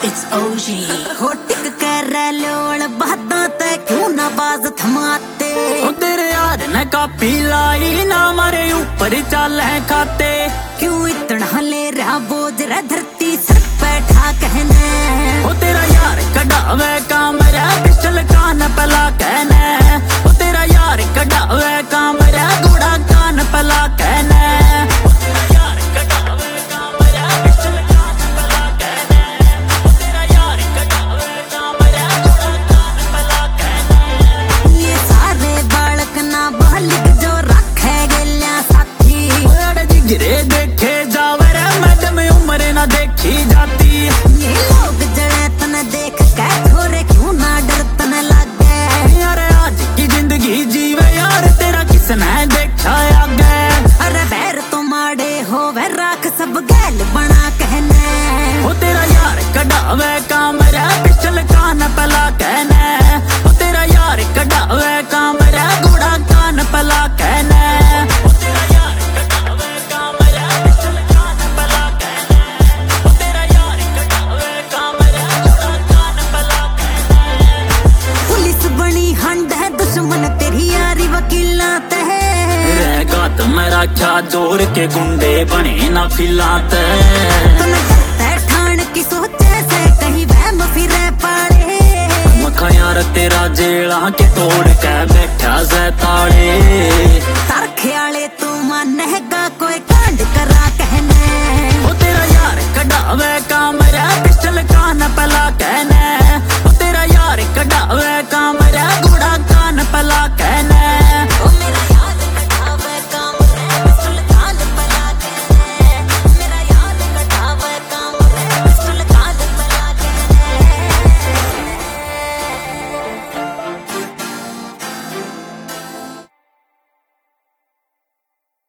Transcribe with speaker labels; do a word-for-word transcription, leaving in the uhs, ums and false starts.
Speaker 1: It's O G होटिक कर लोड़ बातों ते क्यों ना बाज थमाते
Speaker 2: ओ तेरे यार ने कापी लाई ना मारे ऊपर चल है खाते
Speaker 1: क्यों इतना ले रहा बोझ रे धरती सर पे ठा कहने
Speaker 2: ओ तेरा यार कढ़ावे कामरा पिस्टल कान पला कहने ओ तेरा यार कढ़ावे कामरा घोड़ा कान पला कहने गिरे देखे जावर मैडम उम्र ना देखी जाती
Speaker 1: ये लोग जड़े तने देख के थोड़े क्यों ना डर तने लगे
Speaker 2: यार आज की जिंदगी जीवे यार तेरा किसने देखा आगे
Speaker 1: अरे बैर तो माड़े हो वे राख सब गैल बना कहने
Speaker 2: ओ तेरा यार कढ़ावे कामरा पिस्टल कान पला कहने ओ तेरा यार कढ़ावे कामरा घोड़ा कान पला कहने मेरा क्या जोर के गुंडे बने ना फिलाते
Speaker 1: ठाण की सोचे से कहीं वहम फिरे पड़े
Speaker 2: मखा यार तेरा जेड़ा के तोड़ के बैठा से ताड़े
Speaker 1: तार ख्याले तू मानेगा कोई कांड करा